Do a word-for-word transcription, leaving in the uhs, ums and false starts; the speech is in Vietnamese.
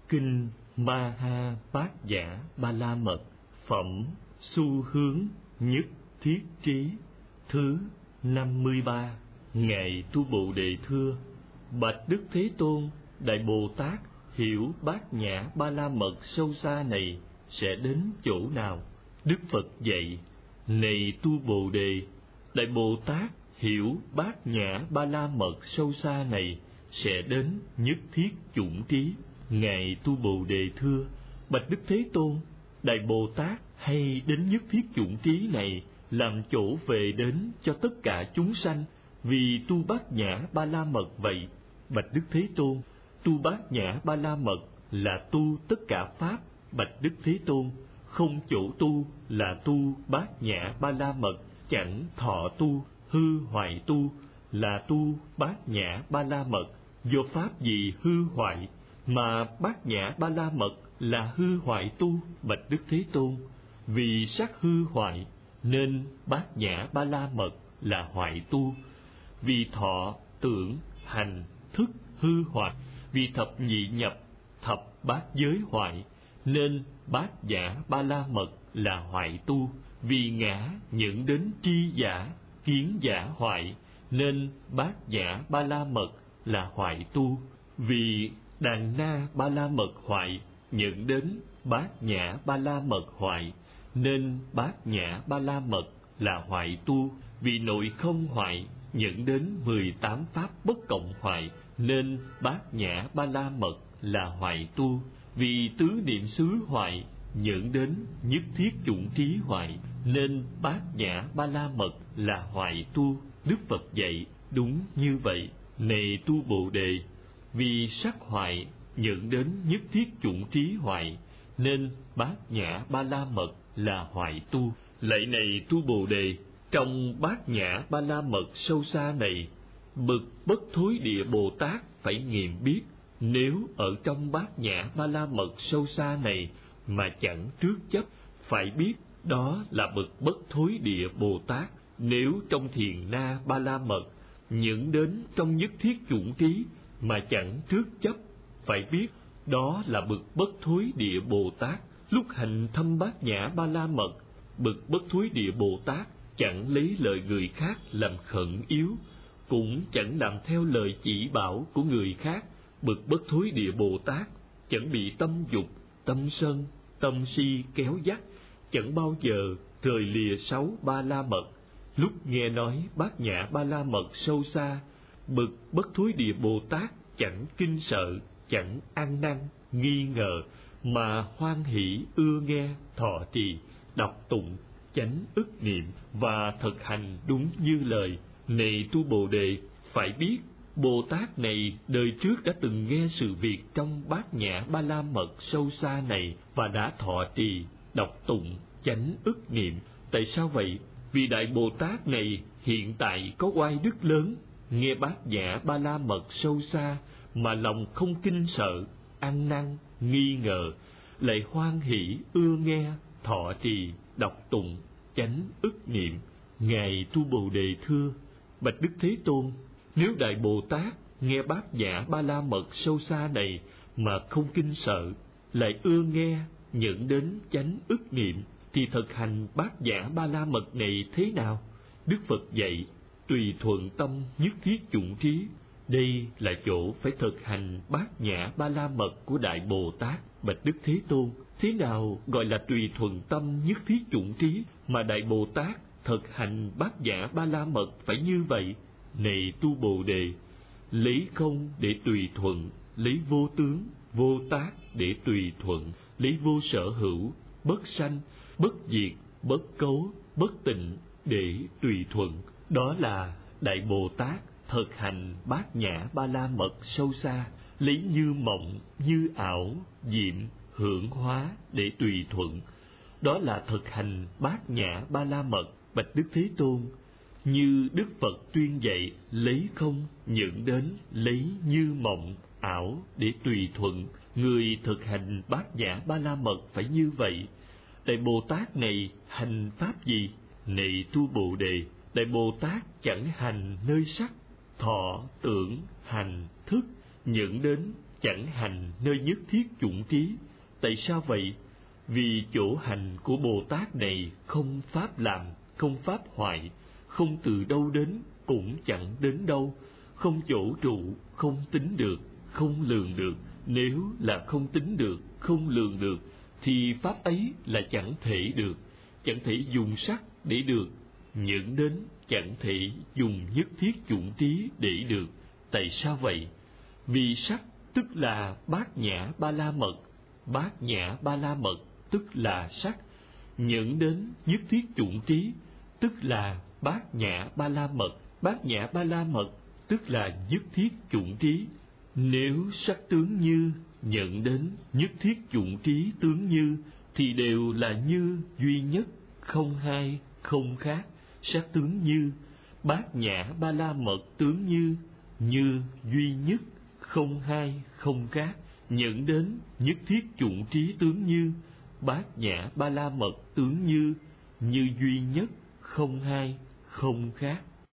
Kinh Maha Bát Nhã Ba La Mật, phẩm xu hướng nhất thiết trí, thứ năm mươi ba. Ngài Tu Bồ Đề thưa: Bạch Đức Thế Tôn, Đại Bồ Tát hiểu Bát Nhã Ba La Mật sâu xa này sẽ đến chỗ nào? Đức Phật dạy: Này Tu Bồ Đề, Đại Bồ Tát hiểu Bát Nhã Ba La Mật sâu xa này sẽ đến nhất thiết chủng trí. Ngài Tu Bồ Đề thưa: Bạch Đức Thế Tôn, Đại Bồ Tát hay đến nhất thiết chủng trí này làm chỗ về đến cho tất cả chúng sanh, vì tu Bát Nhã Ba La Mật vậy. Bạch Đức Thế Tôn, tu Bát Nhã Ba La Mật là tu tất cả pháp. Bạch Đức Thế Tôn, không chỗ tu là tu Bát Nhã Ba La Mật, chẳng thọ tu, hư hoại tu là tu Bát Nhã Ba La Mật. Do pháp gì hư hoại mà Bát Nhã Ba La Mật là hư hoại tu? Bạch Đức Thế Tôn, vì sắc hư hoại nên Bát Nhã Ba La Mật là hoại tu. Vì thọ, tưởng, hành, thức hư hoại, vì thập nhị nhập, thập bát giới hoại nên Bát Nhã Ba La Mật là hoại tu. Vì ngã dẫn đến tri giả, kiến giả hoại nên Bát Nhã Ba La Mật là hoại tu. Vì đàn na Ba La Mật hoại dẫn đến Bát Nhã Ba La Mật hoại nên Bát Nhã Ba La Mật là hoại tu. Vì nội không hoại dẫn đến mười tám pháp bất cộng hoại nên Bát Nhã Ba La Mật là hoại tu. Vì tứ niệm xứ hoại dẫn đến nhất thiết chủng trí hoại nên Bát Nhã Ba La Mật là hoại tu. Đức Phật dạy đúng như vậy. Này Tu Bồ Đề, vì sắc hoại dẫn đến nhất thiết chủng trí hoại nên Bát Nhã Ba La Mật là hoại tu. Lạy này Tu Bồ Đề, trong Bát Nhã Ba La Mật sâu xa này, bậc Bất Thối Địa Bồ Tát phải nghiệm biết. Nếu ở trong Bát Nhã Ba La Mật sâu xa này mà chẳng trước chấp, phải biết đó là bậc Bất Thối Địa Bồ Tát. Nếu trong Thiền Na Ba La Mật những đến trong nhất thiết chủng trí mà chẳng trước chấp, phải biết đó là bậc Bất Thối Địa Bồ Tát. Lúc hành thâm Bát Nhã Ba La Mật, bậc Bất Thối Địa Bồ Tát chẳng lấy lời người khác làm khẩn yếu, cũng chẳng làm theo lời chỉ bảo của người khác. Bậc Bất Thối Địa Bồ Tát chẳng bị tâm dục, tâm sân, tâm si kéo dắt, chẳng bao giờ rời lìa sáu Ba La Mật. Lúc nghe nói Bát Nhã Ba La Mật sâu xa, bậc Bất Thối Địa Bồ Tát chẳng kinh sợ, chẳng ăn năn, nghi ngờ, mà hoan hỷ ưa nghe, thọ trì, đọc tụng, chánh ức niệm và thực hành đúng như lời. Này Tu Bồ Đề, phải biết Bồ Tát này đời trước đã từng nghe sự việc trong Bát Nhã Ba La Mật sâu xa này và đã thọ trì, đọc tụng, chánh ức niệm. Tại sao vậy? Vì Đại Bồ Tát này hiện tại có oai đức lớn, nghe Bát Nhã Ba La Mật sâu xa mà lòng không kinh sợ, ăn năn, nghi ngờ, lại hoan hỷ ưa nghe, thọ trì, đọc tụng, chánh ức niệm. Ngài Tu Bồ Đề thưa: Bạch Đức Thế Tôn, nếu Đại Bồ Tát nghe Bát Nhã Ba La Mật sâu xa này mà không kinh sợ, lại ưa nghe, nhận đến chánh ức niệm, thì thực hành Bát Nhã Ba La Mật này thế nào? Đức Phật dạy: tùy thuận tâm nhất thiết chủng trí. Đây là chỗ phải thực hành Bát Nhã Ba La Mật của Đại Bồ Tát. Bạch Đức Thế Tôn, thế nào gọi là tùy thuận tâm nhất thiết chủng trí mà Đại Bồ Tát thực hành Bát Nhã Ba La Mật phải như vậy? Này Tu Bồ Đề, lấy không để tùy thuận, lấy vô tướng, vô tác để tùy thuận, lấy vô sở hữu, bất sanh, bất diệt, bất cấu, bất tịnh để tùy thuận. Đó là Đại Bồ Tát thực hành Bát Nhã Ba La Mật sâu xa, lấy như mộng, như ảo, diệm, hưởng hóa để tùy thuận. Đó là thực hành Bát Nhã Ba La Mật. Bạch Đức Thế Tôn, như Đức Phật tuyên dạy, lấy không nhận đến, lấy như mộng, ảo để tùy thuận, người thực hành Bát Nhã Ba La Mật phải như vậy. Đại Bồ Tát này hành pháp gì? Này Tu Bồ Đề, Đại Bồ Tát chẳng hành nơi sắc, thọ, tưởng, hành, thức, nhận đến chẳng hành nơi nhất thiết chủng trí. Tại sao vậy? Vì chỗ hành của Bồ Tát này không pháp làm, không pháp hoại, không từ đâu đến, cũng chẳng đến đâu, không chỗ trụ, không tính được, không lường được. Nếu là không tính được, không lường được, thì pháp ấy là chẳng thể được, chẳng thể dùng sắc để được, những đến chẳng thể dùng nhất thiết chủng trí để được. Tại sao vậy? Vì sắc tức là bát nhã ba la mật, bát nhã ba la mật tức là sắc, những đến nhất thiết chủng trí tức là bát nhã ba la mật, bát nhã ba la mật tức là nhất thiết chủng trí. Nếu sắc tướng như, nhận đến nhất thiết chủng trí tướng như, thì đều là như duy nhất, không hai, không khác. Sắc tướng như, bát nhã ba la mật tướng như, như duy nhất, không hai, không khác. Nhận đến nhất thiết chủng trí tướng như, bát nhã ba la mật tướng như, như duy nhất, không hai, không khác.